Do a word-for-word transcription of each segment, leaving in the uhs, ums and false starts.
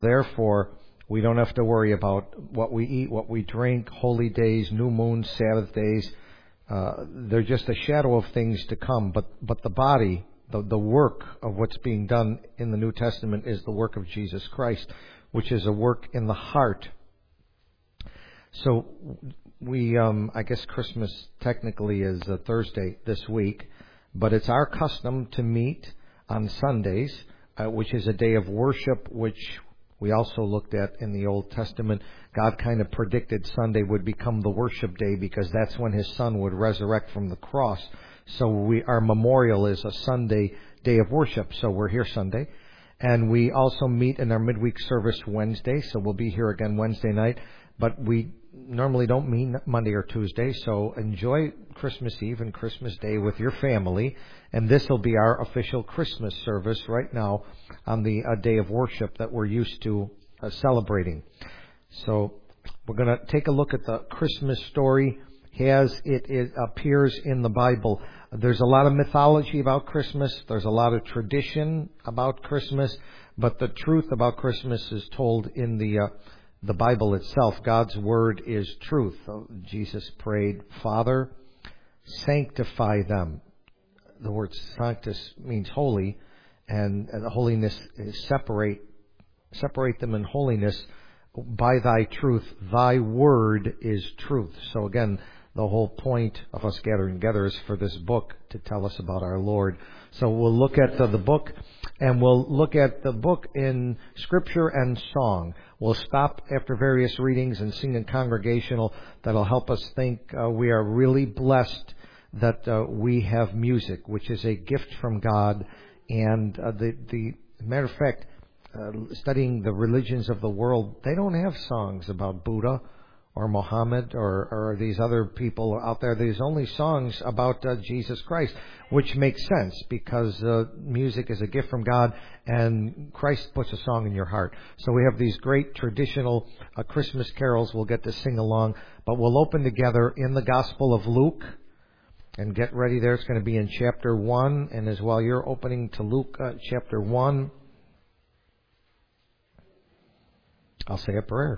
Therefore, we don't have to worry about what we eat, what we drink, holy days, new moons, Sabbath days. Uh, they're just a shadow of things to come. But but the body, the, the work of what's being done in the New Testament is the work of Jesus Christ, which is a work in the heart. So we, um, I guess Christmas technically is a Thursday this week, but it's our custom to meet on Sundays, uh, which is a day of worship, which we also looked at in the Old Testament. God kind of predicted Sunday would become the worship day because that's when His Son would resurrect from the cross. So we, our memorial is a Sunday day of worship. So we're here Sunday. And we also meet in our midweek service Wednesday. So we'll be here again Wednesday night. But we normally don't meet Monday or Tuesday. So enjoy Christmas Eve and Christmas Day with your family. And this will be our official Christmas service right now on the uh, day of worship that we're used to uh, celebrating. So we're going to take a look at the Christmas story as it, it appears in the Bible. There's a lot of mythology about Christmas. There's a lot of tradition about Christmas. But the truth about Christmas is told in the uh, the Bible itself. God's Word is truth. Jesus prayed, Father, sanctify them. The word sanctus means holy, and the holiness is separate, separate them in holiness by Thy truth. Thy Word is truth. So again, the whole point of us gathering together is for this book to tell us about our Lord. So we'll look at the, the book, and we'll look at the book in Scripture and song. We'll stop after various readings and sing in congregational. That'll help us think uh, we are really blessed that uh, we have music, which is a gift from God. And uh, the, the matter of fact, uh, studying the religions of the world, they don't have songs about Buddha or Muhammad or, or these other people out there. There's only songs about uh, Jesus Christ, which makes sense because uh, music is a gift from God and Christ puts a song in your heart. So we have these great traditional uh, Christmas carols we'll get to sing along, but we'll open together in the Gospel of Luke. And get ready there. It's going to be in chapter one. And as while you're opening to Luke uh, chapter one, I'll say a prayer.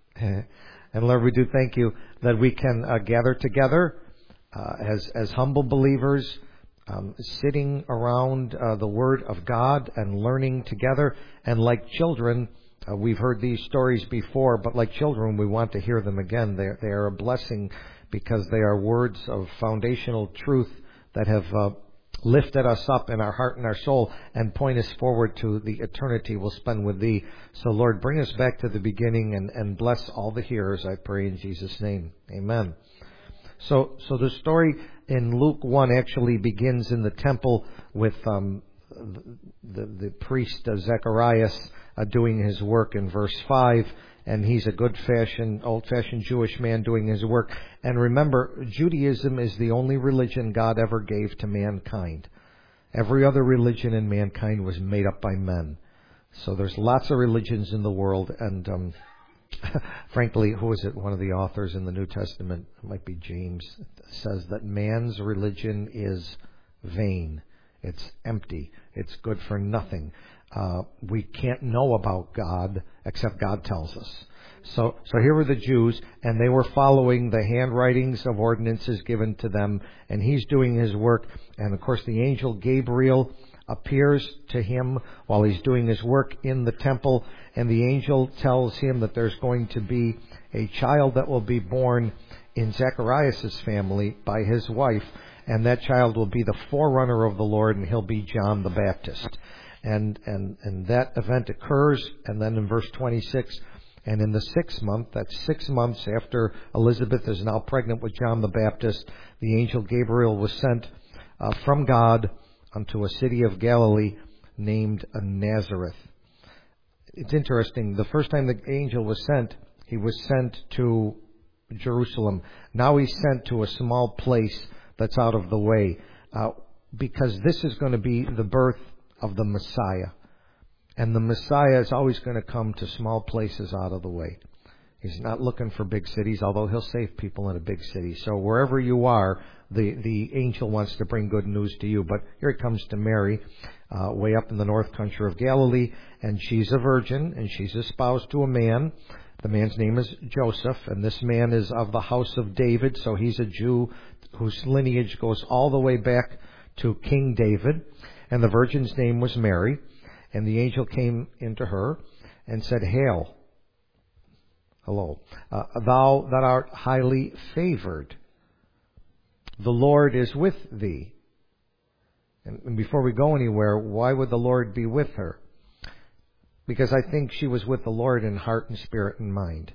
And Lord, we do thank You that we can uh, gather together uh, as as humble believers, um, sitting around uh, the Word of God and learning together. And like children, uh, we've heard these stories before, but like children, we want to hear them again. They they are a blessing because they are words of foundational truth that have uh, lifted us up in our heart and our soul and point us forward to the eternity we'll spend with Thee. So, Lord, bring us back to the beginning and, and bless all the hearers, I pray in Jesus' name. Amen. So, so the story in Luke one actually begins in the temple with um, the, the priest uh, Zacharias uh, doing his work in verse five. And he's a good-fashioned, old-fashioned Jewish man doing his work. And remember, Judaism is the only religion God ever gave to mankind. Every other religion in mankind was made up by men. So there's lots of religions in the world. And um, frankly, who is it? One of the authors in the New Testament, it might be James, says that man's religion is vain. It's empty. It's good for nothing. Uh, we can't know about God except God tells us. So, so here were the Jews, and they were following the handwritings of ordinances given to them, and he's doing his work. And of course, the angel Gabriel appears to him while he's doing his work in the temple, and the angel tells him that there's going to be a child that will be born in Zacharias' family by his wife, and that child will be the forerunner of the Lord, and he'll be John the Baptist. And, and, and that event occurs, and then in verse twenty-six, and in the sixth month, that's six months after Elizabeth is now pregnant with John the Baptist, the angel Gabriel was sent uh, from God unto a city of Galilee named Nazareth. It's interesting, the first time the angel was sent, he was sent to Jerusalem. Now he's sent to a small place that's out of the way, uh, because this is going to be the birth of the Messiah. And the Messiah is always going to come to small places out of the way. He's not looking for big cities, although He'll save people in a big city. So wherever you are, the, the angel wants to bring good news to you. But here it comes to Mary, uh, way up in the north country of Galilee, and she's a virgin, and she's espoused to a man. The man's name is Joseph, and this man is of the house of David, so he's a Jew whose lineage goes all the way back to King David. And the virgin's name was Mary. And the angel came into her and said, Hail, hello, uh, thou that art highly favored. The Lord is with thee. And, and before we go anywhere, why would the Lord be with her? Because I think she was with the Lord in heart and spirit and mind.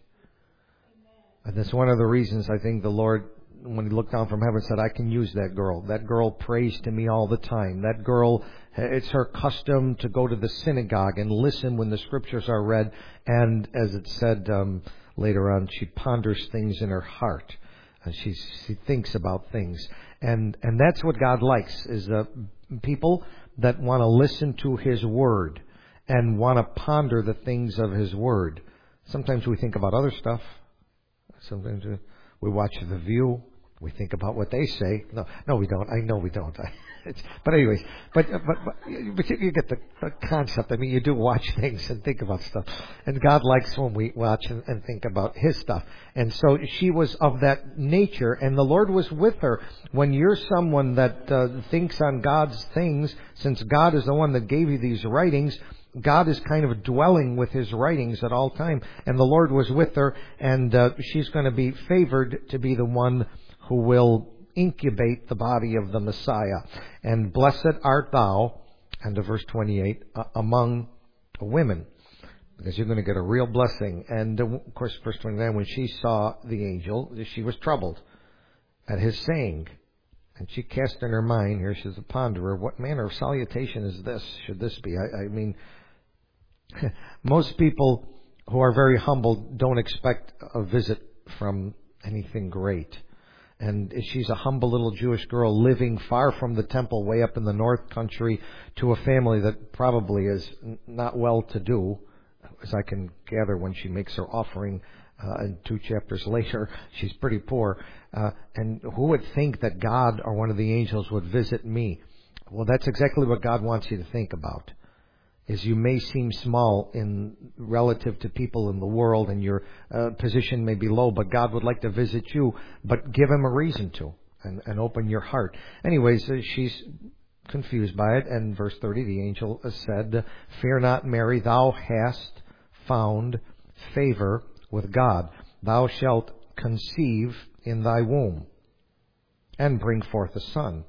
And that's one of the reasons I think the Lord, when He looked down from heaven, said, I can use that girl. That girl prays to me all the time. That girl, it's her custom to go to the synagogue and listen when the scriptures are read. And as it said um, later on, she ponders things in her heart. And she, she thinks about things. And, and that's what God likes, is uh, people that want to listen to His Word and want to ponder the things of His Word. Sometimes we think about other stuff. Sometimes we watch The View. We think about what they say. No, no, we don't. I know we don't. It's, but anyways, but, but, but, but you, you get the, the concept. I mean, you do watch things and think about stuff. And God likes when we watch and, and think about His stuff. And so she was of that nature, and the Lord was with her. When you're someone that uh, thinks on God's things, since God is the one that gave you these writings, God is kind of dwelling with His writings at all time. And the Lord was with her, and uh, she's going to be favored to be the one who will incubate the body of the Messiah. And blessed art thou, and to verse twenty-eight, uh, among women, because you're going to get a real blessing. And uh, of course, verse twenty-nine, when she saw the angel, she was troubled at his saying. And she cast in her mind, here she's a ponderer, what manner of salutation is this? Should this be? I, I mean, most people who are very humble don't expect a visit from anything great. And she's a humble little Jewish girl living far from the temple, way up in the north country, to a family that probably is not well to do, as I can gather when she makes her offering uh, and two chapters later. She's pretty poor. Uh, and who would think that God or one of the angels would visit me? Well, that's exactly what God wants you to think about. Is you may seem small in relative to people in the world, and your uh, position may be low, but God would like to visit you, but give Him a reason to, and, and open your heart. Anyways, uh, she's confused by it, and verse thirty, the angel said, Fear not, Mary, thou hast found favor with God. Thou shalt conceive in thy womb, and bring forth a son,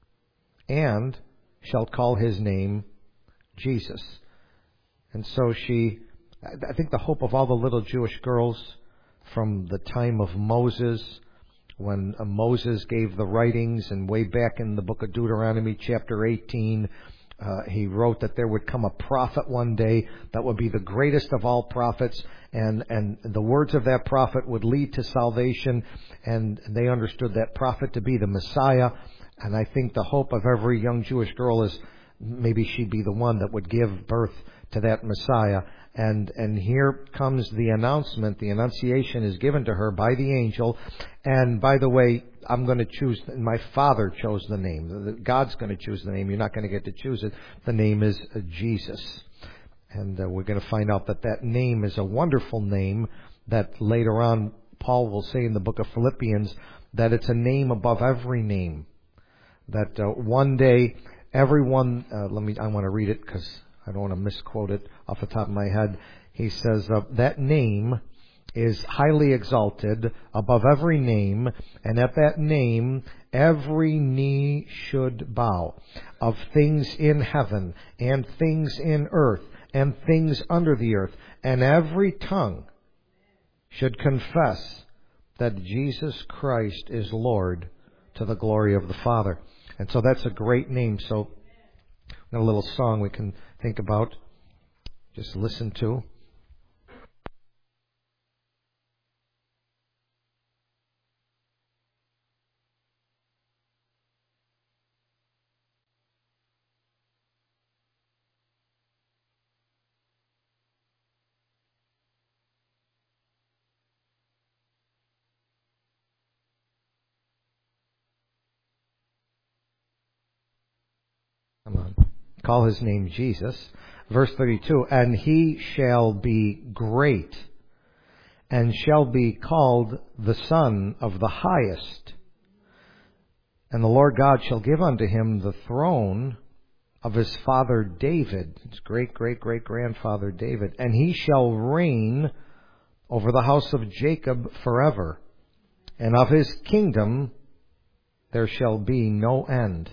and shalt call his name Jesus. And so she, I think the hope of all the little Jewish girls from the time of Moses, when uh, Moses gave the writings, and way back in the book of Deuteronomy chapter eighteen, uh, he wrote that there would come a prophet one day that would be the greatest of all prophets, and, and the words of that prophet would lead to salvation, and they understood that prophet to be the Messiah. And I think the hope of every young Jewish girl is maybe she'd be the one that would give birth to that Messiah. And and here comes the announcement. The annunciation is given to her by the angel. And by the way, I'm going to choose, my Father chose the name. God's going to choose the name. You're not going to get to choose it. The name is Jesus. And uh, we're going to find out that that name is a wonderful name that later on Paul will say in the book of Philippians that it's a name above every name. That uh, one day everyone, uh, let me, I want to read it because I don't want to misquote it off the top of my head. He says, uh, that name is highly exalted above every name, and at that name every knee should bow, of things in heaven and things in earth and things under the earth, and every tongue should confess that Jesus Christ is Lord, to the glory of the Father. And so that's a great name. So a little song we can think about, just listen to. call his name Jesus. Verse thirty-two, and he shall be great, and shall be called the Son of the Highest. And the Lord God shall give unto him the throne of his father David, his great, great, great grandfather David, and he shall reign over the house of Jacob forever, and of his kingdom there shall be no end.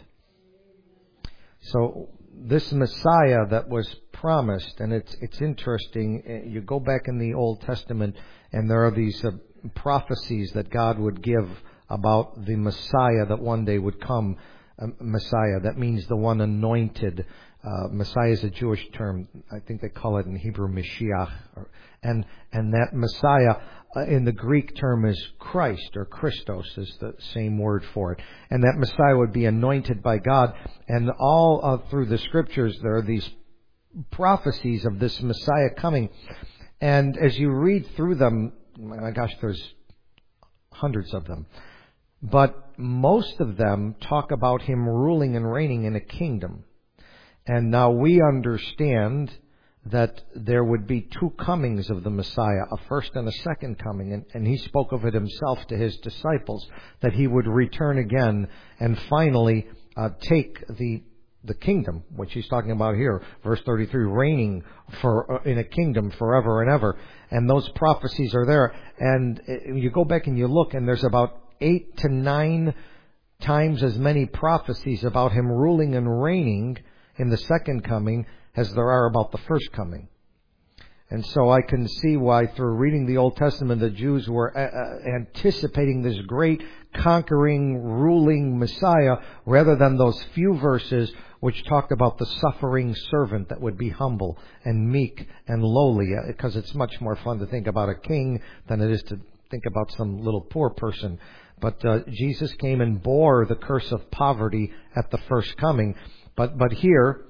So this Messiah that was promised, and it's it's interesting, you go back in the Old Testament and there are these uh, prophecies that God would give about the Messiah that one day would come. Uh, Messiah, that means the one anointed. Uh, Messiah is a Jewish term. I think they call it in Hebrew Mashiach. Or, and and that Messiah uh, in the Greek term is Christ, or Christos is the same word for it. And that Messiah would be anointed by God. And all uh, through the Scriptures there are these prophecies of this Messiah coming. And as you read through them, my gosh, there's hundreds of them. But most of them talk about him ruling and reigning in a kingdom. And now we understand that there would be two comings of the Messiah, a first and a second coming. And, and he spoke of it himself to his disciples, that he would return again and finally uh, take the the kingdom, which he's talking about here, verse thirty-three, reigning for uh, in a kingdom forever and ever. And those prophecies are there. And uh, you go back and you look, and there's about eight to nine times as many prophecies about him ruling and reigning in the second coming as there are about the first coming. And so I can see why, through reading the Old Testament, the Jews were uh, anticipating this great conquering, ruling Messiah, rather than those few verses which talked about the suffering servant that would be humble and meek and lowly, because it's much more fun to think about a king than it is to think about some little poor person. But uh, Jesus came and bore the curse of poverty at the first coming. But but here,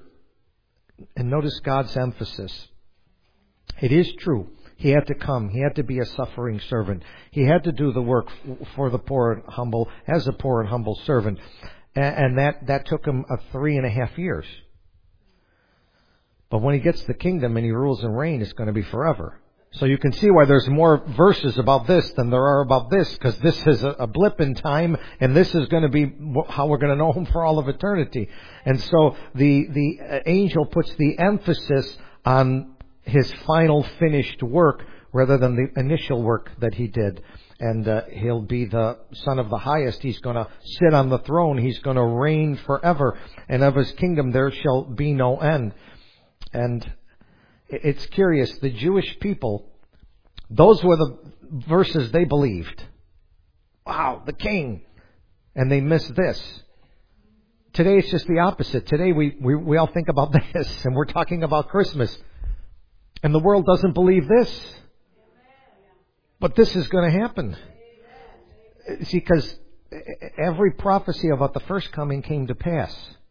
and notice God's emphasis. It is true. He had to come. He had to be a suffering servant. He had to do the work for the poor and humble as a poor and humble servant. And that, that took him a three and a half years. But when he gets the kingdom and he rules and reigns, it's going to be forever. So you can see why there's more verses about this than there are about this, because this is a, a blip in time, and this is going to be how we're going to know him for all of eternity. And so the, the angel puts the emphasis on his final finished work rather than the initial work that he did. And uh, he'll be the Son of the Highest. He's going to sit on the throne. He's going to reign forever. And of his kingdom there shall be no end. And it's curious. The Jewish people, those were the verses they believed. Wow, the king. And they missed this. Today it's just the opposite. Today we, we, we all think about this, and we're talking about Christmas. And the world doesn't believe this. But this is going to happen. See, because every prophecy about the first coming came to pass.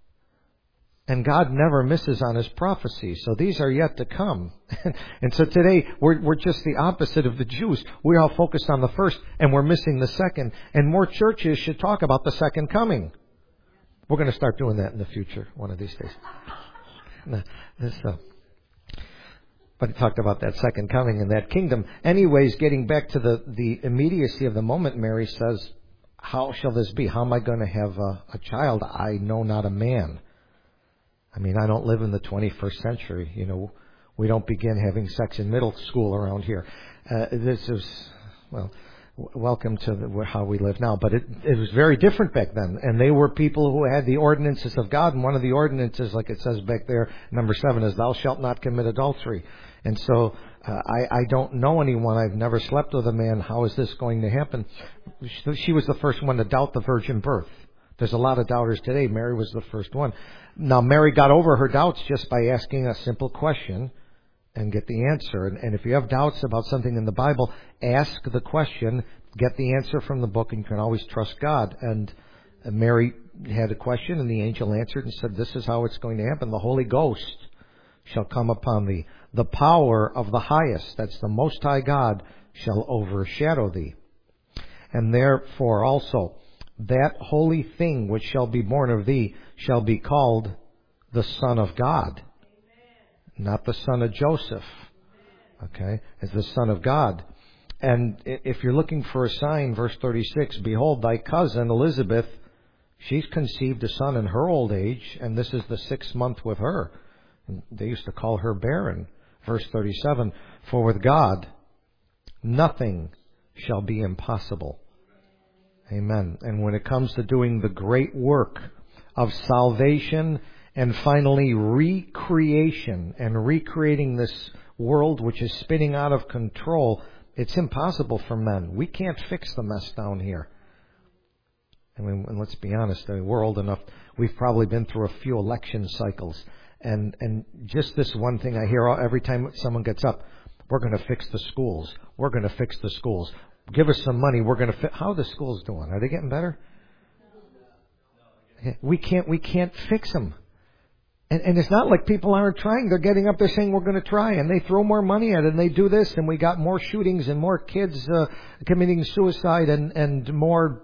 And God never misses on his prophecies. So these are yet to come. And so today, we're, we're just the opposite of the Jews. We're all focused on the first, and we're missing the second. And more churches should talk about the second coming. We're going to start doing that in the future, one of these days. No, this, uh, But he talked about that second coming and that kingdom. Anyways, getting back to the, the immediacy of the moment, Mary says, how shall this be? How am I going to have a, a child? I know not a man. I mean, I don't live in the twenty-first century. You know, we don't begin having sex in middle school around here. Uh, this is, well, w- welcome to the, how we live now. But it, it was very different back then. And they were people who had the ordinances of God. And one of the ordinances, like it says back there, number seven, is thou shalt not commit adultery. And so uh, I, I don't know anyone. I've never slept with a man. How is this going to happen? She was the first one to doubt the virgin birth. There's a lot of doubters today. Mary was the first one. Now, Mary got over her doubts just by asking a simple question and get the answer. And, and if you have doubts about something in the Bible, ask the question, get the answer from the book, and you can always trust God. And uh, Mary had a question, and the angel answered and said, this is how it's going to happen. The Holy Ghost shall come upon thee. The power of the highest, that's the Most High God, shall overshadow thee. And therefore also, that holy thing which shall be born of thee shall be called the Son of God, not the son of Joseph. Okay, as the Son of God. And if you're looking for a sign, verse thirty-six, behold, thy cousin Elizabeth, she's conceived a son in her old age, and this is the sixth month with her. They used to call her barren. Verse thirty-seven, for with God nothing shall be impossible. Amen. And when it comes to doing the great work of salvation and finally recreation and recreating this world which is spinning out of control, it's impossible for men. We can't fix the mess down here. I mean, and let's be honest, I mean, we're old enough. We've probably been through a few election cycles. And and just this one thing I hear every time someone gets up, we're going to fix the schools. We're going to fix the schools. Give us some money. We're going to fi-. How are the schools doing? Are they getting better? We can't, we can't fix them. And, and it's not like people aren't trying. They're getting up there saying we're going to try, and they throw more money at it, and they do this, and we got more shootings and more kids uh, committing suicide, and, and more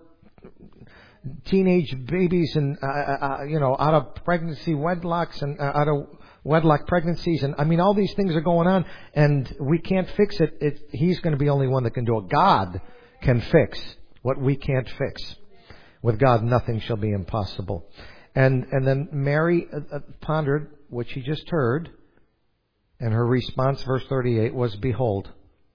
teenage babies, and uh, uh, you know, out of pregnancy wedlocks, and uh, out of wedlock pregnancies, and I mean, all these things are going on, and we can't fix it. it he's going to be the only one that can do it. God can fix what we can't fix. With God, nothing shall be impossible. And and then Mary uh, pondered what she just heard, and her response, verse thirty-eight, was, behold,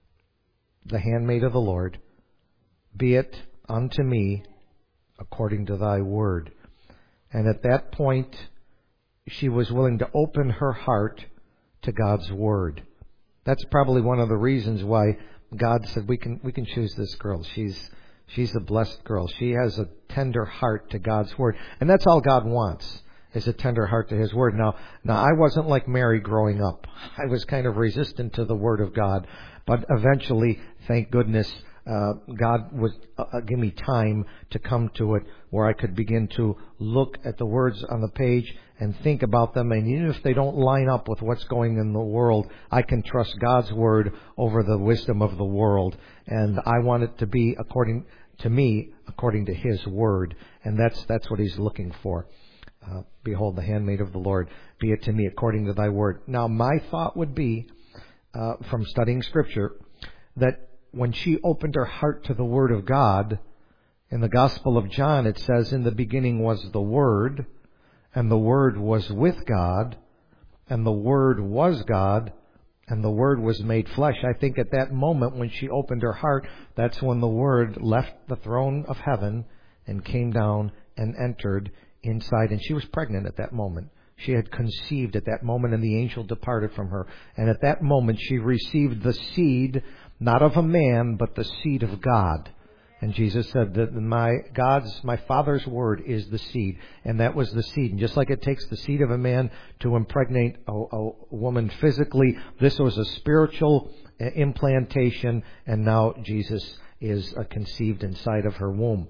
the handmaid of the Lord, be it unto me according to thy word. And at that point, she was willing to open her heart to God's word. That's probably one of the reasons why God said, we can we can choose this girl. She's She's a blessed girl. She has a tender heart to God's word. And that's all God wants, is a tender heart to His word. Now, now I wasn't like Mary growing up. I was kind of resistant to the word of God. But eventually, thank goodness, uh, God would uh, give me time to come to it where I could begin to look at the words on the page and think about them. And even if they don't line up with what's going in the world, I can trust God's word over the wisdom of the world. And I want it to be according to me, according to His word. And that's that's what He's looking for. Uh, behold, the handmaid of the Lord, be it to me according to thy word. Now, my thought would be, uh, from studying Scripture, that when she opened her heart to the word of God, in the Gospel of John, it says, in the beginning was the Word, and the Word was with God, and the Word was God, and the Word was made flesh. I think at that moment when she opened her heart, that's when the Word left the throne of heaven and came down and entered inside. And she was pregnant at that moment. She had conceived at that moment, and the angel departed from her. And at that moment she received the seed, not of a man, but the seed of God. And Jesus said that my God's, my Father's word is the seed. And that was the seed. And just like it takes the seed of a man to impregnate a, a woman physically, this was a spiritual implantation. And now Jesus is uh, conceived inside of her womb.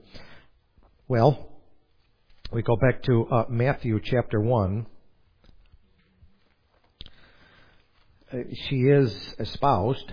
Well, we go back to uh, Matthew chapter one. Uh, she is espoused.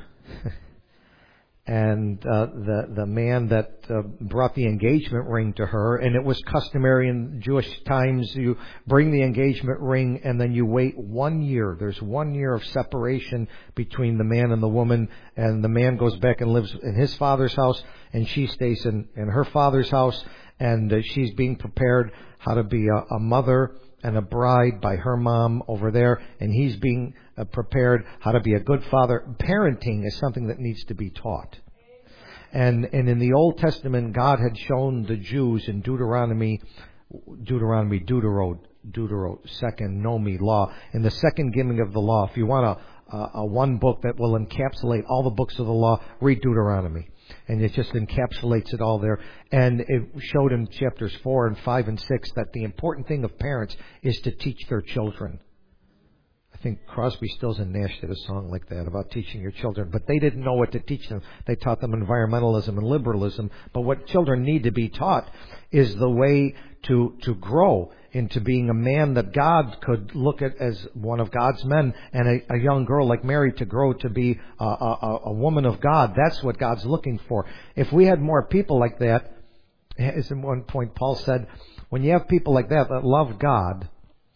And uh, the the man that uh, brought the engagement ring to her, and it was customary in Jewish times, you bring the engagement ring and then you wait one year. There's one year of separation between the man and the woman, and the man goes back and lives in his father's house, and she stays in, in her father's house, and uh, she's being prepared how to be a, a mother and a bride by her mom over there, and he's being uh, prepared how to be a good father. Parenting is something that needs to be taught. And and in the Old Testament, God had shown the Jews in Deuteronomy, Deuteronomy, Deutero, Deutero, second Nomi law, in the second giving of the law. If you want a, a, a one book that will encapsulate all the books of the law, read Deuteronomy. And it just encapsulates it all there. And it showed in chapters four and five and six that the important thing of parents is to teach their children. I think Crosby, Stills, and Nash did a song like that about teaching your children. But they didn't know what to teach them. They taught them environmentalism and liberalism. But what children need to be taught is the way to to grow into being a man that God could look at as one of God's men, and a, a young girl like Mary to grow to be a, a, a woman of God. That's what God's looking for. If we had more people like that, as at one point Paul said, when you have people like that that love God,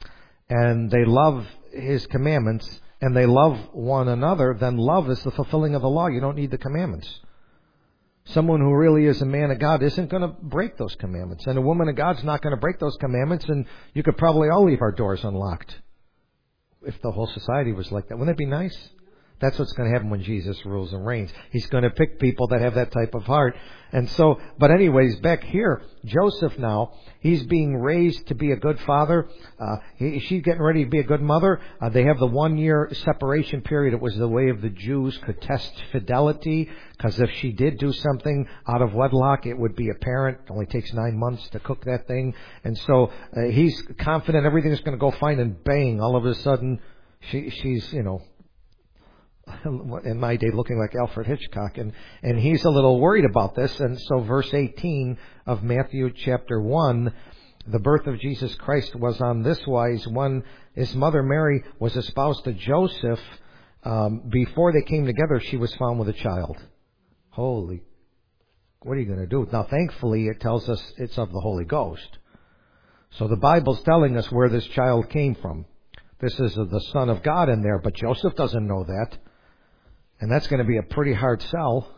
and they love His commandments, and they love one another, then love is the fulfilling of the law. You don't need the commandments. Someone who really is a man of God isn't going to break those commandments. And a woman of God's not going to break those commandments, and you could probably all leave our doors unlocked if the whole society was like that. Wouldn't that be nice? That's what's going to happen when Jesus rules and reigns. He's going to pick people that have that type of heart. And so, but anyways, back here, Joseph now, he's being raised to be a good father. Uh, he, she's getting ready to be a good mother. Uh, they have the one year separation period. It was the way of the Jews could test fidelity, because if she did do something out of wedlock, it would be apparent. It only takes nine months to cook that thing. And so uh, he's confident everything's going to go fine, and bang, all of a sudden, she, she's, you know, in my day looking like Alfred Hitchcock, and, and he's a little worried about this. And so verse eighteen of Matthew chapter one, the birth of Jesus Christ was on this wise: when his mother Mary was espoused to Joseph, um, before they came together, she was found with a child. Holy, what are you going to do? Now thankfully it tells us it's of the Holy Ghost. So the Bible's telling us where this child came from. This is the Son of God in there, but Joseph doesn't know that. And that's going to be a pretty hard sell.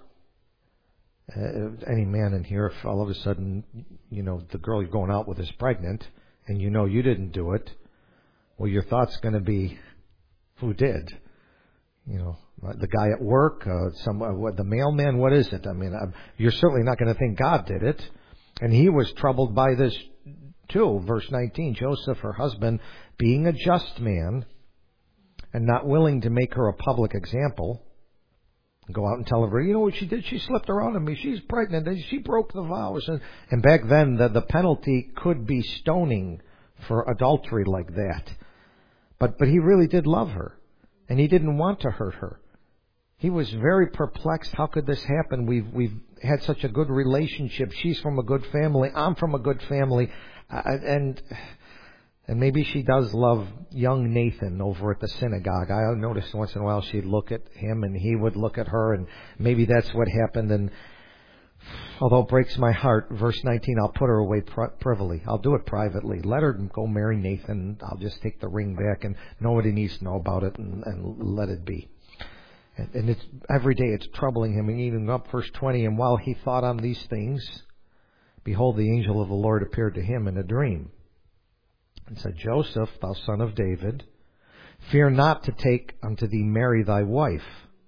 Uh, any man in here, if all of a sudden, you know, the girl you're going out with is pregnant, and you know you didn't do it, well, your thought's going to be, who did? You know, the guy at work, uh, some, uh, what, the mailman, what is it? I mean, uh, you're certainly not going to think God did it. And he was troubled by this too. Verse nineteen, Joseph, her husband, being a just man and not willing to make her a public example, go out and tell her, you know what she did? She slipped around on me. She's pregnant. And she broke the vows. And, and back then, the, the penalty could be stoning for adultery like that. But but he really did love her. And he didn't want to hurt her. He was very perplexed. How could this happen? We've we've had such a good relationship. She's from a good family. I'm from a good family. Uh, and... And maybe she does love young Nathan over at the synagogue. I noticed once in a while she'd look at him and he would look at her, and maybe that's what happened. And although it breaks my heart, verse nineteen, I'll put her away privily. I'll do it privately. Let her go marry Nathan. I'll just take the ring back, and nobody needs to know about it, and, and let it be. And, and it's every day it's troubling him. And even up verse twenty, and while he thought on these things, behold, the angel of the Lord appeared to him in a dream and said, Joseph, thou son of David, fear not to take unto thee Mary thy wife.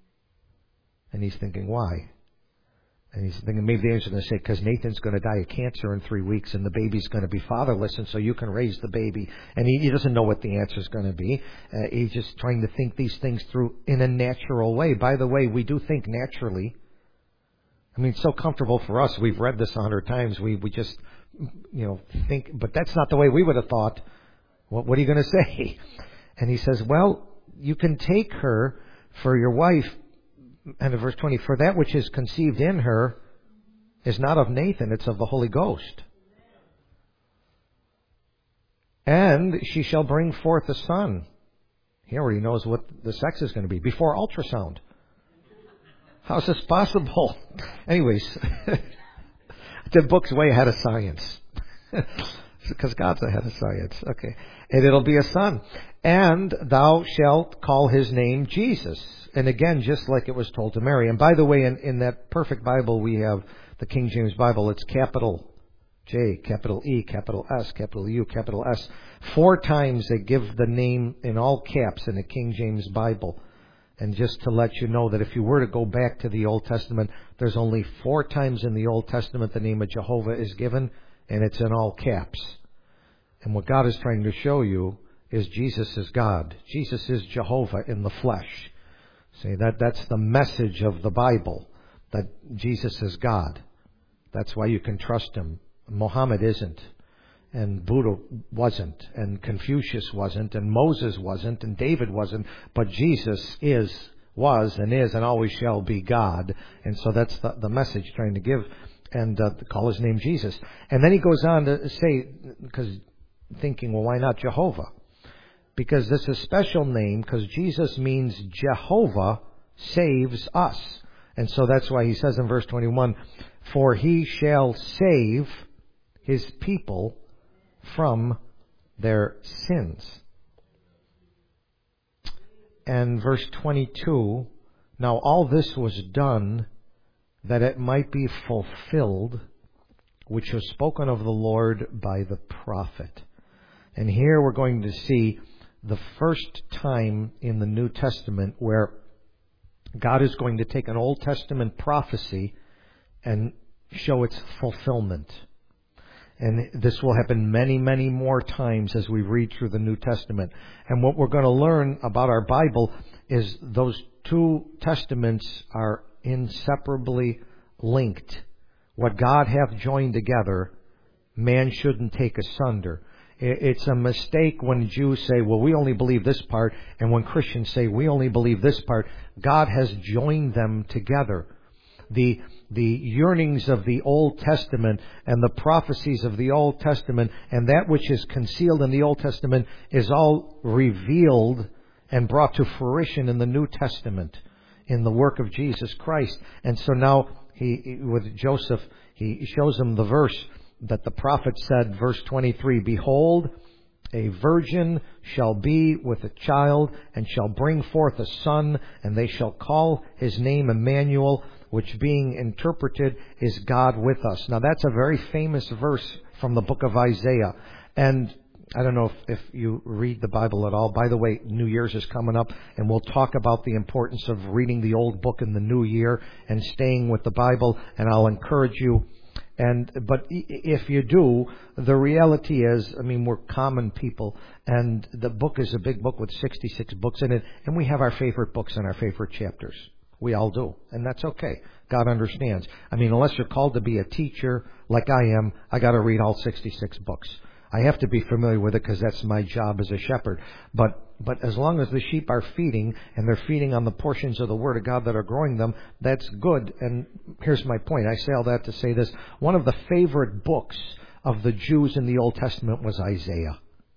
And he's thinking, why? And he's thinking maybe the angel's going to say, because Nathan's going to die of cancer in three weeks and the baby's going to be fatherless, and so you can raise the baby. And he, he doesn't know what the answer's going to be. Uh, he's just trying to think these things through in a natural way. By the way, we do think naturally. I mean, it's so comfortable for us. We've read this a hundred times. We we just, you know, think, but that's not the way we would have thought. What, what are you going to say? And he says, well, you can take her for your wife. And in verse twenty, for that which is conceived in her is not of Nathan, it's of the Holy Ghost. And she shall bring forth a son. He already knows what the sex is going to be before ultrasound. How's this possible? Anyways, the book's way ahead of science. Because God's ahead of science. Okay. And it'll be a son. And thou shalt call his name Jesus. And again, just like it was told to Mary. And by the way, in, in that perfect Bible we have, the King James Bible, it's capital J, capital E, capital S, capital U, capital S. Four times they give the name in all caps in the King James Bible. And just to let you know that if you were to go back to the Old Testament, there's only four times in the Old Testament the name of Jehovah is given, and it's in all caps. And what God is trying to show you is Jesus is God. Jesus is Jehovah in the flesh. See, that that's the message of the Bible, that Jesus is God. That's why you can trust him. Muhammad isn't, and Buddha wasn't, and Confucius wasn't, and Moses wasn't, and David wasn't, but Jesus is, was, and is, and always shall be God. And so that's the, the message trying to give, and uh, call his name Jesus. And then he goes on to say, because thinking, well, why not Jehovah? Because this is a special name, because Jesus means Jehovah saves us. And so that's why he says in verse twenty-one, for he shall save his people from their sins. and verse twenty-two, now all this was done that it might be fulfilled, which was spoken of the Lord by the prophet. And here we're going to see the first time in the New Testament where God is going to take an Old Testament prophecy and show its fulfillment. And this will happen many, many more times as we read through the New Testament. And what we're going to learn about our Bible is those two testaments are inseparably linked. What God hath joined together, man shouldn't take asunder. It's a mistake when Jews say, well, we only believe this part, and when Christians say, we only believe this part. God has joined them together. The, the yearnings of the Old Testament and the prophecies of the Old Testament and that which is concealed in the Old Testament is all revealed and brought to fruition in the New Testament, in the work of Jesus Christ. And so now, he, with Joseph, he shows him the verse that the prophet said, verse twenty-three, behold, a virgin shall be with a child, and shall bring forth a son, and they shall call his name Emmanuel, which being interpreted is God with us. Now that's a very famous verse from the book of Isaiah. And I don't know if, if you read the Bible at all. By the way, New Year's is coming up, and we'll talk about the importance of reading the old book in the new year and staying with the Bible, and I'll encourage you. And but if you do, the reality is, I mean, we're common people, and the book is a big book with sixty-six books in it, and we have our favorite books and our favorite chapters. We all do, and that's okay. God understands. I mean, unless you're called to be a teacher like I am, I got to read all sixty-six books. I have to be familiar with it because that's my job as a shepherd. But but as long as the sheep are feeding, and they're feeding on the portions of the Word of God that are growing them, that's good. And here's my point. I say all that to say this. One of the favorite books of the Jews in the Old Testament was Isaiah.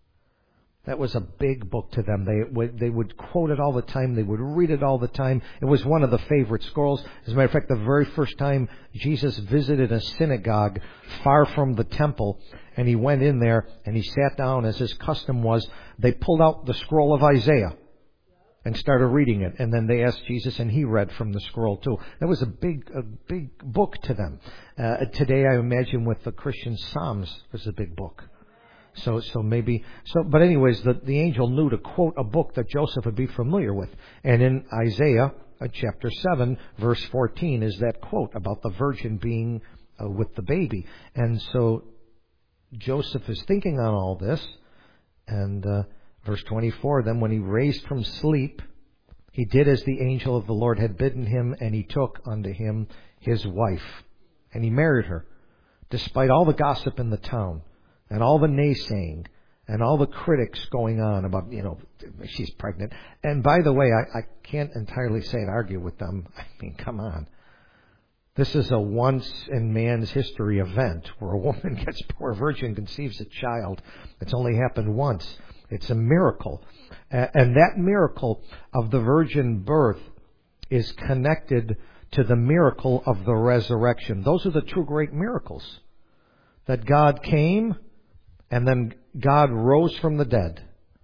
That was a big book to them. They would, they would quote it all the time. They would read it all the time. It was one of the favorite scrolls. As a matter of fact, the very first time Jesus visited a synagogue far from the temple, and he went in there and he sat down as his custom was, they pulled out the scroll of Isaiah and started reading it. And then they asked Jesus, and he read from the scroll too. That was a big, a big book to them. Uh, today, I imagine with the Christian Psalms, was a big book. So, so maybe, so, but anyways, the, the angel knew to quote a book that Joseph would be familiar with. And in Isaiah, uh, chapter seven, verse fourteen, is that quote about the virgin being uh, with the baby. And so Joseph is thinking on all this. And uh, verse twenty-four, then when he raised from sleep, he did as the angel of the Lord had bidden him, and he took unto him his wife. And he married her, despite all the gossip in the town, and all the naysaying, and all the critics going on about, you know, she's pregnant. And by the way, I, I can't entirely say and argue with them. I mean, come on. This is a once in man's history event where a woman gets, or a virgin conceives a child. It's only happened once. It's a miracle. And that miracle of the virgin birth is connected to the miracle of the resurrection. Those are the two great miracles. That God came, and then God rose from the dead.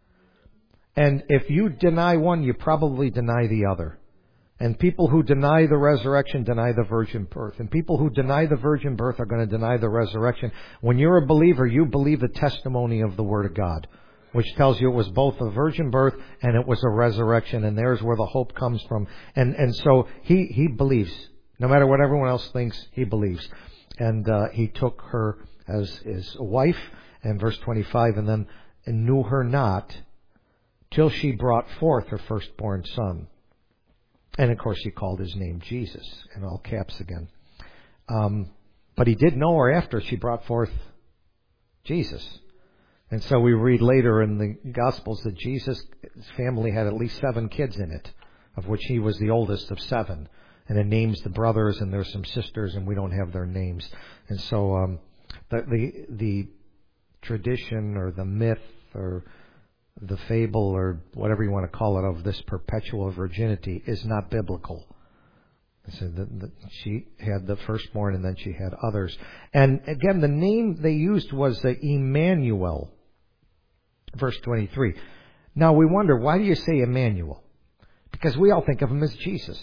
And if you deny one, you probably deny the other. And people who deny the resurrection deny the virgin birth. And people who deny the virgin birth are going to deny the resurrection. When you're a believer, you believe the testimony of the Word of God, which tells you it was both a virgin birth and it was a resurrection. And there's where the hope comes from. And and so he, he believes. No matter what everyone else thinks, he believes. And uh, he took her as his wife. And verse twenty-five, and then and knew her not till she brought forth her firstborn son. And of course, he called his name Jesus, in all caps again. Um, but he did know her after she brought forth Jesus. And so we read later in the Gospels that Jesus' family had at least seven kids in it, of which he was the oldest of seven. And it names the brothers, and there's some sisters, and we don't have their names. And so um, the the the tradition or the myth or the fable or whatever you want to call it of this perpetual virginity is not biblical. So the, the, she had the firstborn, and then she had others. And again, the name they used was uh, Emmanuel. Verse twenty-three. Now we wonder, why do you say Emmanuel? Because we all think of him as Jesus.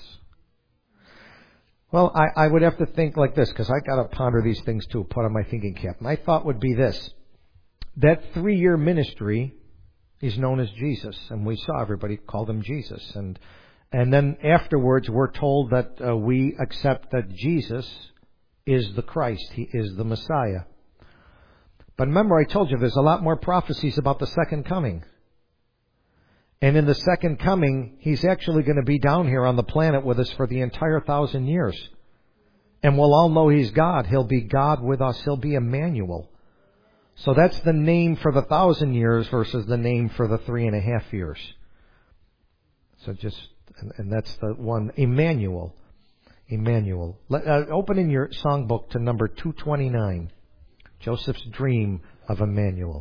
Well, I, I would have to think like this, because I got to ponder these things too, put on my thinking cap. My thought would be this: that three-year ministry is known as Jesus, and we saw everybody called him Jesus, and and then afterwards we're told that uh, we accept that Jesus is the Christ, he is the Messiah. But remember, I told you there's a lot more prophecies about the second coming. And in the second coming, he's actually going to be down here on the planet with us for the entire thousand years. And we'll all know he's God. He'll be God with us. He'll be Emmanuel. So that's the name for the thousand years versus the name for the three and a half years. So just, and, and that's the one, Emmanuel. Emmanuel. Let, uh, open in your songbook to number two twenty-nine. Joseph's dream of Emmanuel.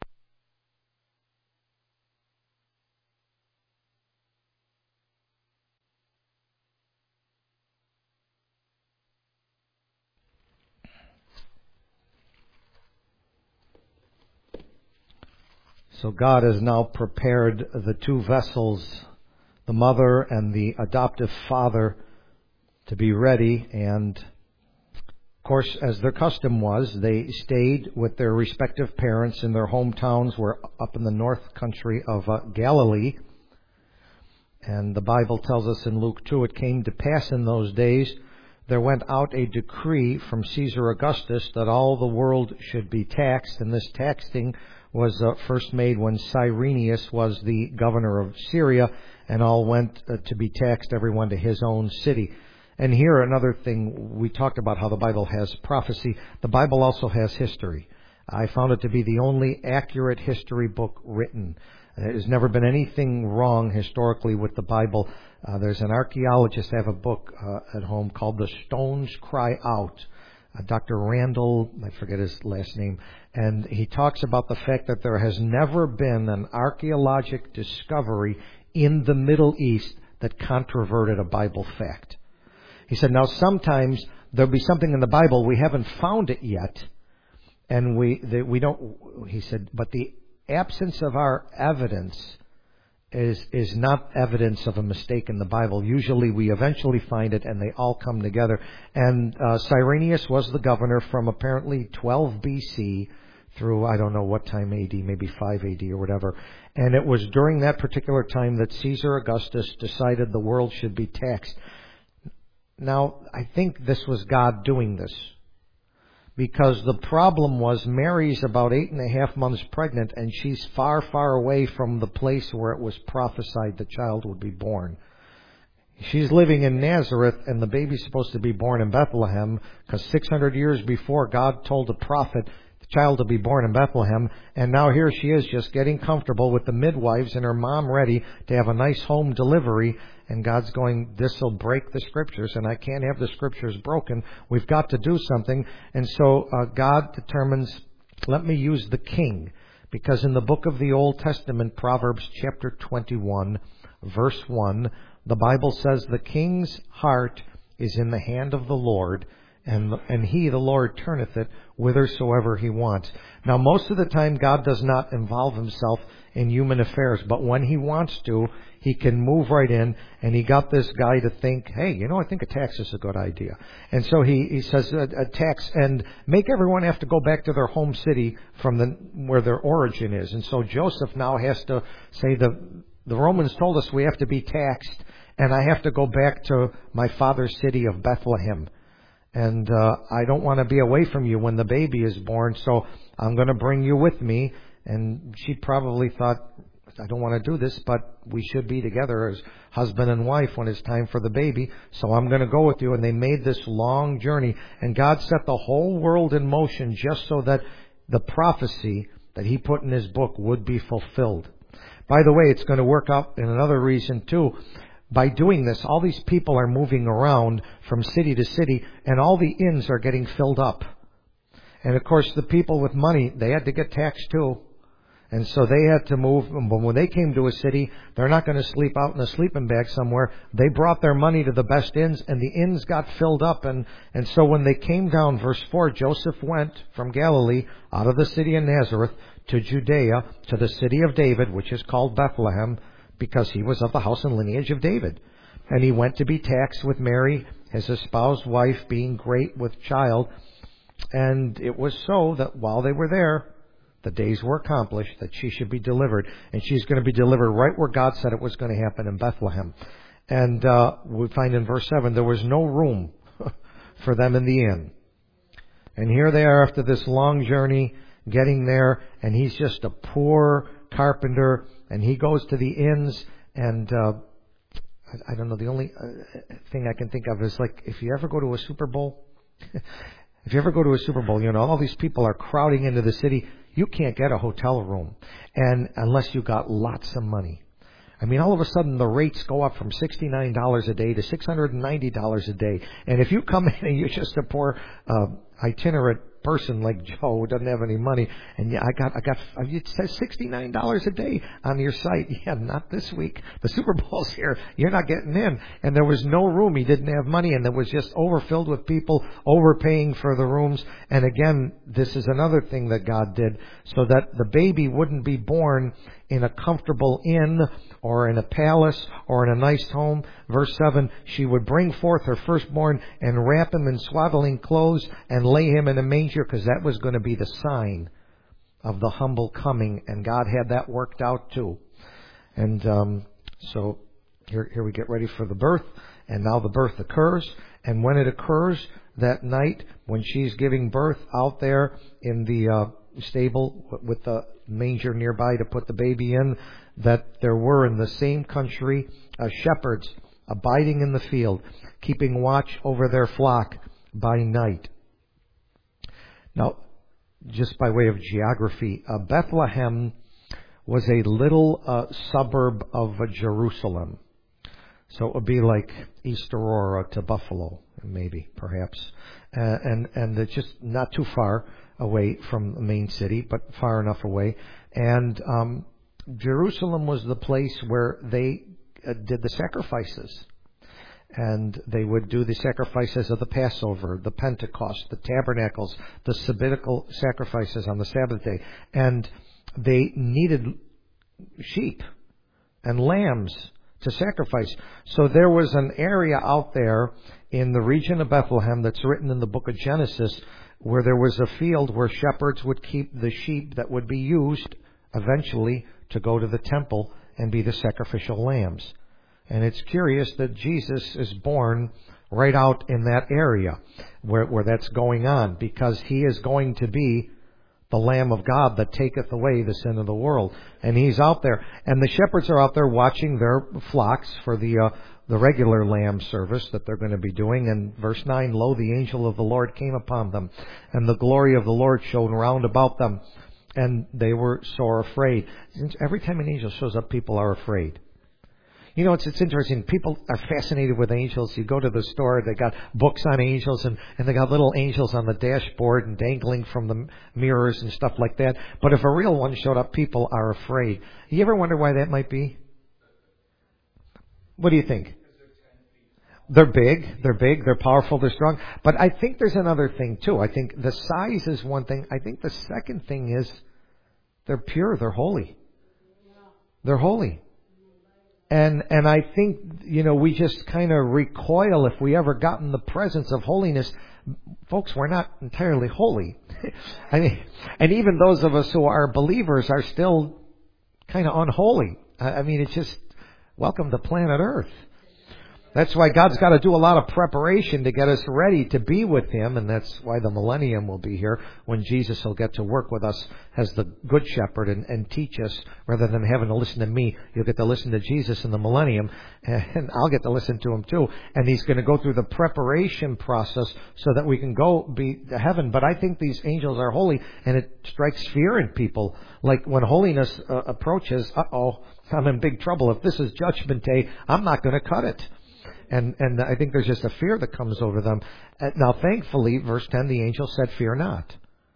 So God has now prepared the two vessels, the mother and the adoptive father, to be ready. And, of course, as their custom was, they stayed with their respective parents in their hometowns, were up in the north country of uh, Galilee. And the Bible tells us in Luke two, it came to pass in those days, there went out a decree from Caesar Augustus that all the world should be taxed. And this taxing was uh, first made when Cyrenius was the governor of Syria, and all went uh, to be taxed, everyone to his own city. And here another thing, we talked about how the Bible has prophecy. The Bible also has history. I found it to be the only accurate history book written. There's never been anything wrong historically with the Bible. Uh, there's an archaeologist, I have a book uh, at home called The Stones Cry Out. Uh, Doctor Randall, I forget his last name, and he talks about the fact that there has never been an archaeologic discovery in the Middle East that controverted a Bible fact. He said, now sometimes there'll be something in the Bible, we haven't found it yet, and we the, we don't, he said, but the absence of our evidence is is not evidence of a mistake in the Bible. Usually we eventually find it and they all come together. And uh, Cyrenius was the governor from apparently twelve B C through, I don't know what time A D, maybe five A D or whatever. And it was during that particular time that Caesar Augustus decided the world should be taxed. Now, I think this was God doing this, because the problem was Mary's about eight and a half months pregnant, and she's far, far away from the place where it was prophesied the child would be born. She's living in Nazareth, and the baby's supposed to be born in Bethlehem, because six hundred years before, God told the prophet the child to be born in Bethlehem, and now here she is just getting comfortable with the midwives and her mom ready to have a nice home delivery. And God's going, this will break the Scriptures, and I can't have the Scriptures broken. We've got to do something. And so uh, God determines, let me use the king. Because in the book of the Old Testament, Proverbs chapter twenty-one, verse one, the Bible says, the king's heart is in the hand of the Lord, and and he, the Lord, turneth it whithersoever he wants. Now, most of the time, God does not involve himself in human affairs, but when he wants to, he can move right in, and he got this guy to think, hey, you know, I think a tax is a good idea. And so he, he says a, a tax, and make everyone have to go back to their home city from the where their origin is. And so Joseph now has to say, the the Romans told us we have to be taxed, and I have to go back to my father's city of Bethlehem. And uh, I don't want to be away from you when the baby is born, so I'm going to bring you with me. And she probably thought, I don't want to do this, but we should be together as husband and wife when it's time for the baby, so I'm going to go with you. And they made this long journey, and God set the whole world in motion just so that the prophecy that he put in his book would be fulfilled. By the way, it's going to work out in another reason too. By doing this, all these people are moving around from city to city, and all the inns are getting filled up. And of course, the people with money, they had to get taxed too. And so they had to move. But when they came to a city, they're not going to sleep out in a sleeping bag somewhere. They brought their money to the best inns, and the inns got filled up. And, and so when they came down, verse four, Joseph went from Galilee out of the city of Nazareth to Judea, to the city of David, which is called Bethlehem, because he was of the house and lineage of David. And he went to be taxed with Mary, his espoused wife, being great with child. And it was so that while they were there, the days were accomplished that she should be delivered. And she's going to be delivered right where God said it was going to happen, in Bethlehem. And uh, we find in verse seven, there was no room for them in the inn. And here they are after this long journey, getting there, and he's just a poor carpenter, and he goes to the inns, and uh, I, I don't know, the only uh, thing I can think of is like, if you ever go to a Super Bowl, if you ever go to a Super Bowl, you know, all these people are crowding into the city, you can't get a hotel room, and unless you got lots of money. I mean, all of a sudden the rates go up from sixty-nine dollars a day to six hundred ninety dollars a day. And if you come in and you're just a poor uh, itinerant person like Joe who doesn't have any money, and yeah, I got, I got, it says sixty-nine dollars a day on your site. Yeah, not this week. The Super Bowl's here. You're not getting in. And there was no room. He didn't have money, and it was just overfilled with people overpaying for the rooms. And again, this is another thing that God did so that the baby wouldn't be born in a comfortable inn or in a palace or in a nice home. Verse seven, she would bring forth her firstborn and wrap him in swaddling clothes and lay him in a manger, because that was going to be the sign of the humble coming. And God had that worked out too. And um, so here, here we get ready for the birth. And now the birth occurs. And when it occurs that night, when she's giving birth out there in the uh, stable with the manger nearby to put the baby in, that there were in the same country uh, shepherds abiding in the field, keeping watch over their flock by night. Now, just by way of geography, uh, Bethlehem was a little uh, suburb of uh, Jerusalem. So it would be like East Aurora to Buffalo, maybe, perhaps. Uh, and, and it's just not too far away from the main city, but far enough away. And um, Jerusalem was the place where they uh, did the sacrifices. And they would do the sacrifices of the Passover, the Pentecost, the Tabernacles, the Sabbatical sacrifices on the Sabbath day. And they needed sheep and lambs to sacrifice. So there was an area out there in the region of Bethlehem that's written in the book of Genesis, where there was a field where shepherds would keep the sheep that would be used eventually to go to the temple and be the sacrificial lambs. And it's curious that Jesus is born right out in that area where, where that's going on, because he is going to be the Lamb of God that taketh away the sin of the world. And he's out there. And the shepherds are out there watching their flocks for the uh, the regular lamb service that they're going to be doing. And verse nine, lo, the angel of the Lord came upon them, and the glory of the Lord shone round about them, and they were sore afraid. Every time an angel shows up, people are afraid. You know, it's it's interesting. People are fascinated with angels. You go to the store, they got books on angels, and, and they got little angels on the dashboard and dangling from the mirrors and stuff like that. But if a real one showed up, people are afraid. You ever wonder why that might be? What do you think? They're big, they're big, they're powerful, they're strong. But I think there's another thing too. I think the size is one thing. I think the second thing is they're pure, they're holy. They're holy. And and I think, you know, we just kind of recoil if we ever got in the presence of holiness. Folks, we're not entirely holy. I mean, and even those of us who are believers are still kind of unholy. I mean, it's just, welcome to planet Earth. That's why God's got to do a lot of preparation to get us ready to be with Him. And that's why the millennium will be here, when Jesus will get to work with us as the Good Shepherd and, and teach us. Rather than having to listen to me, you'll get to listen to Jesus in the millennium. And I'll get to listen to Him too. And He's going to go through the preparation process so that we can go be to heaven. But I think these angels are holy, and it strikes fear in people. Like when holiness uh, approaches, uh-oh, I'm in big trouble. If this is Judgment Day, I'm not going to cut it. And and I think there's just a fear that comes over them. Now, thankfully, verse ten, the angel said, fear not.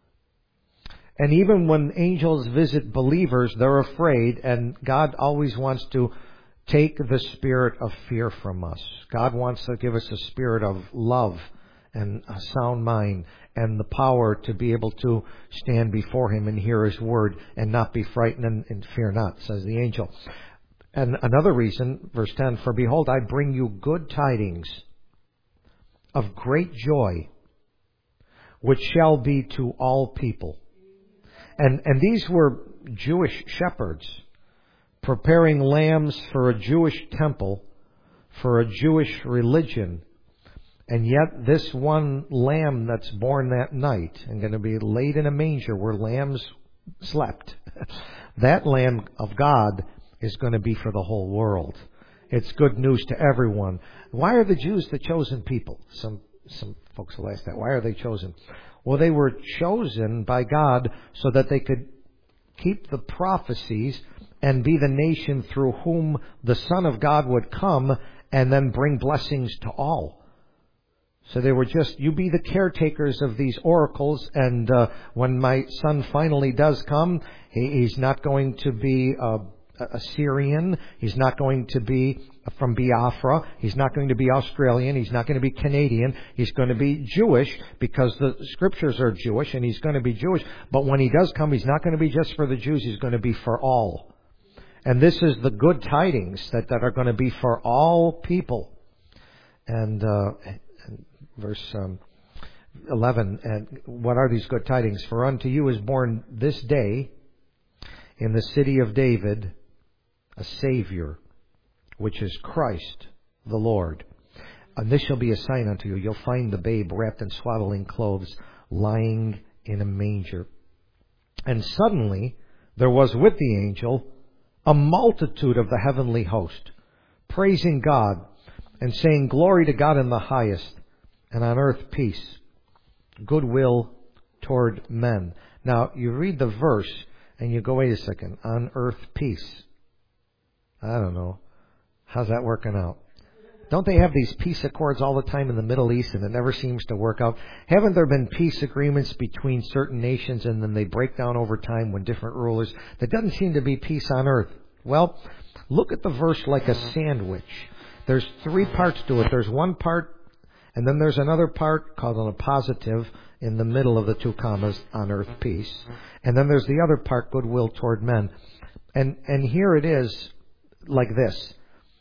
And even when angels visit believers, they're afraid. And God always wants to take the spirit of fear from us. God wants to give us a spirit of love and a sound mind and the power to be able to stand before Him and hear His word and not be frightened and, and fear not, says the angel. And another reason, verse ten, for behold, I bring you good tidings of great joy, which shall be to all people. And, and these were Jewish shepherds preparing lambs for a Jewish temple, for a Jewish religion. And yet this one lamb that's born that night and going to be laid in a manger where lambs slept, that Lamb of God is going to be for the whole world. It's good news to everyone. Why are the Jews the chosen people? Some some folks will ask that. Why are they chosen? Well, they were chosen by God so that they could keep the prophecies and be the nation through whom the Son of God would come and then bring blessings to all. So they were just, you be the caretakers of these oracles, and uh, when my Son finally does come, he, he's not going to be a, a Syrian, he's not going to be from Biafra, he's not going to be Australian, he's not going to be Canadian, he's going to be Jewish because the Scriptures are Jewish, and he's going to be Jewish. But when he does come, he's not going to be just for the Jews, he's going to be for all. And this is the good tidings that, that are going to be for all people. And uh, verse um, eleven, and what are these good tidings? For unto you is born this day in the city of David a Savior, which is Christ the Lord. And this shall be a sign unto you. You'll find the babe wrapped in swaddling clothes, lying in a manger. And suddenly there was with the angel a multitude of the heavenly host, praising God and saying, Glory to God in the highest, and on earth peace, goodwill toward men. Now, you read the verse and you go, wait a second, on earth peace. I don't know. How's that working out? Don't they have these peace accords all the time in the Middle East, and it never seems to work out? Haven't there been peace agreements between certain nations, and then they break down over time when different rulers? There doesn't seem to be peace on earth. Well, look at the verse like a sandwich. There's three parts to it. There's one part, and then there's another part called an appositive in the middle of the two commas, on earth peace. And then there's the other part, goodwill toward men. And and here it is like this.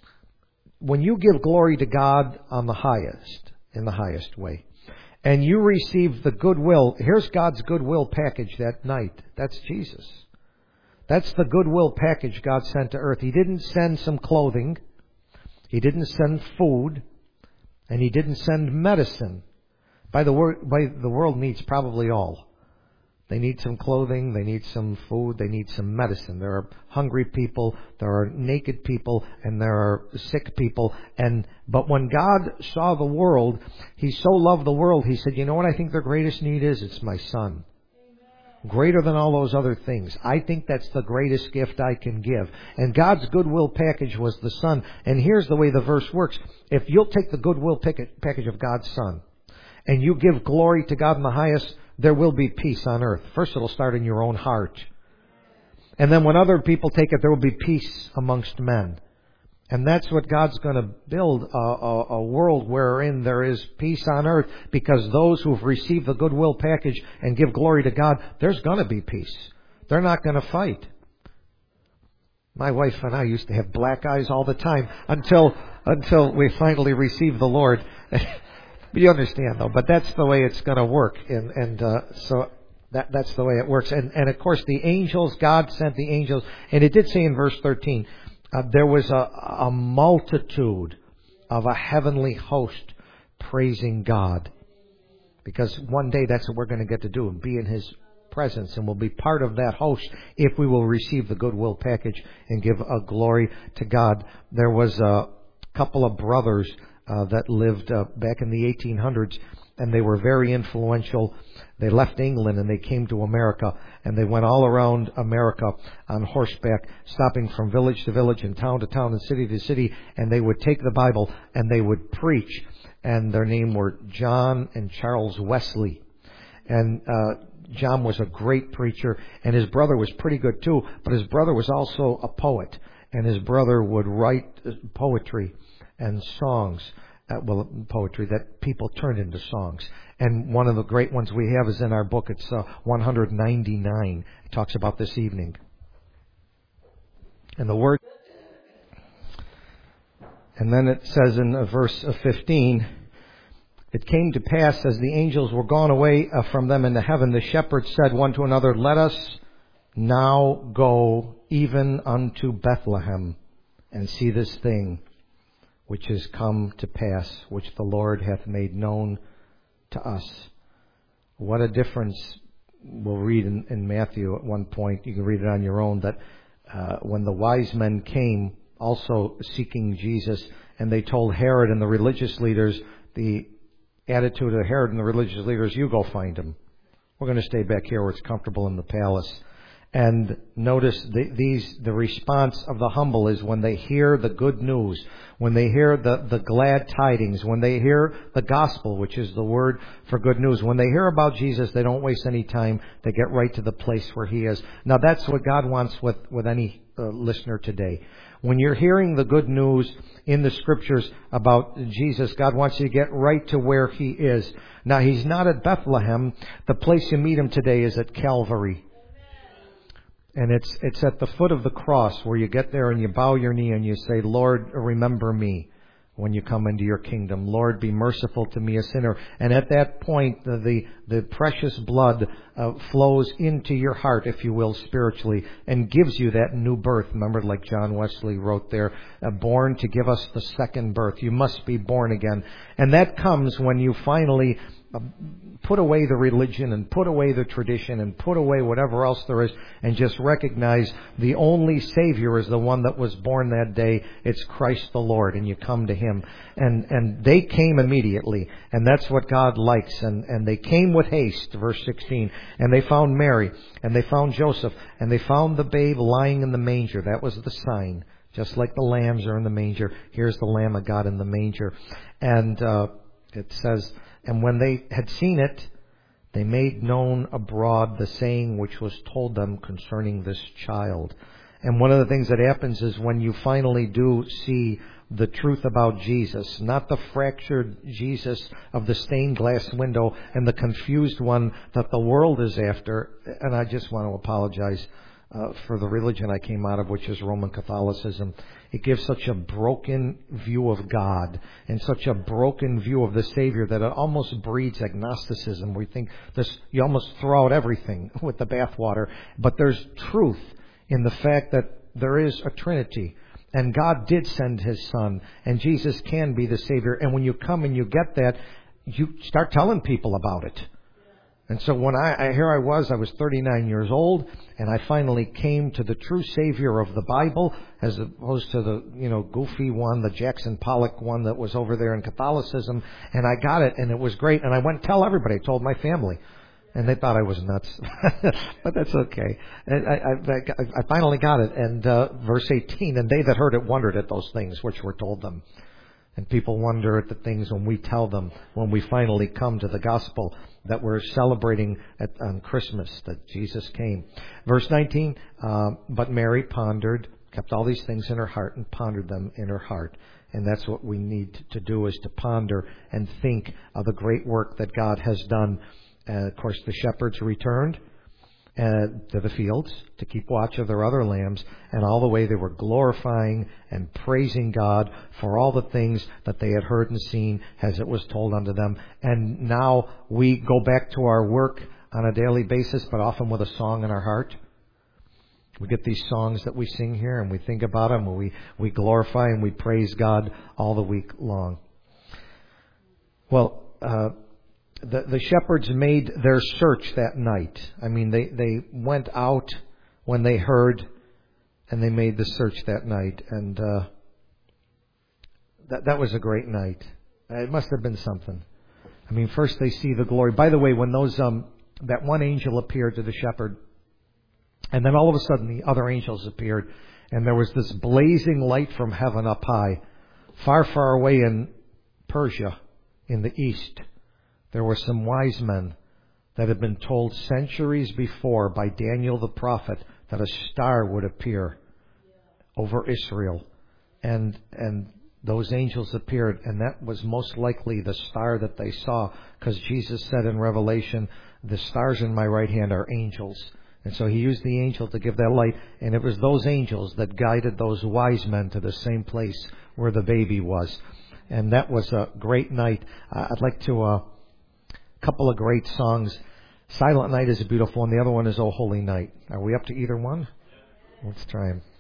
When you give glory to God on the highest, in the highest way, and you receive the goodwill, here's God's goodwill package that night. That's Jesus. That's the goodwill package God sent to earth. He didn't send some clothing. He didn't send food. And He didn't send medicine. By the, wor- by the world needs probably all. They need some clothing, they need some food, they need some medicine. There are hungry people, there are naked people, and there are sick people. And but when God saw the world, He so loved the world, He said, you know what I think their greatest need is? It's my Son. Amen. Greater than all those other things. I think that's the greatest gift I can give. And God's goodwill package was the Son. And here's the way the verse works. If you'll take the goodwill package of God's Son, and you give glory to God in the highest, there will be peace on earth. First, it'll start in your own heart. And then when other people take it, there will be peace amongst men. And that's what God's going to build, a, a, a world wherein there is peace on earth, because those who've received the goodwill package and give glory to God, there's going to be peace. They're not going to fight. My wife and I used to have black eyes all the time until until we finally received the Lord. But you understand, though. But that's the way it's going to work, and and uh, so that that's the way it works. And and of course, the angels, God sent the angels, and it did say in verse thirteen, uh, there was a, a multitude of a heavenly host praising God, because one day that's what we're going to get to do, and be in His presence, and we'll be part of that host if we will receive the goodwill package and give a glory to God. There was a couple of brothers Uh, that lived uh, back in the eighteen hundreds, and they were very influential. They left England and they came to America, and they went all around America on horseback, stopping from village to village and town to town and city to city, and they would take the Bible and they would preach. And their name were John and Charles Wesley. And uh, John was a great preacher, and his brother was pretty good too, but his brother was also a poet, and his brother would write poetry and songs, uh, well, poetry that people turned into songs. And one of the great ones we have is in our book. It's uh, one ninety-nine. It talks about this evening. And the word, And then it says in uh, verse fifteen, it came to pass as the angels were gone away uh, from them into heaven, the shepherds said one to another, let us now go even unto Bethlehem and see this thing which is come to pass, which the Lord hath made known to us. What a difference. We'll read in, in Matthew at one point, you can read it on your own, that uh, when the wise men came also seeking Jesus, and they told Herod and the religious leaders, the attitude of Herod and the religious leaders, you go find him. We're going to stay back here where it's comfortable in the palace. And notice the, these, the response of the humble is when they hear the good news, when they hear the, the glad tidings, when they hear the gospel, which is the word for good news. When they hear about Jesus, they don't waste any time. They get right to the place where He is. Now that's what God wants with, with any uh, listener today. When you're hearing the good news in the Scriptures about Jesus, God wants you to get right to where He is. Now He's not at Bethlehem. The place you meet Him today is at Calvary. And it's it's at the foot of the cross where you get there and you bow your knee and you say, Lord, remember me when you come into your kingdom. Lord, be merciful to me, a sinner. And at that point, the the, the precious blood uh, flows into your heart, if you will, spiritually, and gives you that new birth. Remember, like John Wesley wrote there, uh, born to give us the second birth. You must be born again. And that comes when you finally put away the religion and put away the tradition and put away whatever else there is and just recognize the only Savior is the one that was born that day. It's Christ the Lord, and you come to Him. And and they came immediately, and that's what God likes. And, and they came with haste, verse sixteen, and they found Mary, and they found Joseph, and they found the babe lying in the manger. That was the sign. Just like the lambs are in the manger, here's the Lamb of God in the manger. And uh, it says, and when they had seen it, they made known abroad the saying which was told them concerning this child. And one of the things that happens is when you finally do see the truth about Jesus, not the fractured Jesus of the stained glass window and the confused one that the world is after. And I just want to apologize uh, for the religion I came out of, which is Roman Catholicism. It gives such a broken view of God and such a broken view of the Savior that it almost breeds agnosticism. We think this, you almost throw out everything with the bathwater. But there's truth in the fact that there is a Trinity. And God did send His Son. And Jesus can be the Savior. And when you come and you get that, you start telling people about it. And so when I, I here I was, I was thirty-nine years old, and I finally came to the true Savior of the Bible, as opposed to the, you know, goofy one, the Jackson Pollock one that was over there in Catholicism. And I got it, and it was great. And I went and tell everybody. I told my family. And they thought I was nuts. But that's okay. And I, I, I finally got it. And uh, verse eighteen, and they that heard it wondered at those things which were told them. And people wonder at the things when we tell them, when we finally come to the gospel that we're celebrating at, on Christmas, that Jesus came. Verse nineteen, uh, but Mary pondered, kept all these things in her heart and pondered them in her heart. And that's what we need to do, is to ponder and think of the great work that God has done. Uh, of course, the shepherds returned uh, to the fields to keep watch of their other lambs, and all the way they were glorifying and praising God for all the things that they had heard and seen as it was told unto them. And now we go back to our work on a daily basis, but often with a song in our heart. We get these songs that we sing here, and we think about them, and we, we glorify and we praise God all the week long. Well, uh, The, the shepherds made their search that night. I mean, they, they went out when they heard, and they made the search that night. And uh, that that was a great night. It must have been something. I mean, first they see the glory. By the way, when those um that one angel appeared to the shepherd, and then all of a sudden the other angels appeared, and there was this blazing light from heaven up high, far, far away in Persia, in the east. There were some wise men that had been told centuries before by Daniel the prophet that a star would appear over Israel. And and those angels appeared, and that was most likely the star that they saw, because Jesus said in Revelation, the stars in my right hand are angels. And so he used the angel to give that light. And it was those angels that guided those wise men to the same place where the baby was. And that was a great night. Uh, I'd like to, a uh, couple of great songs. Silent Night is a beautiful one. The other one is Oh Holy Night. Are we up to either one? Let's try them.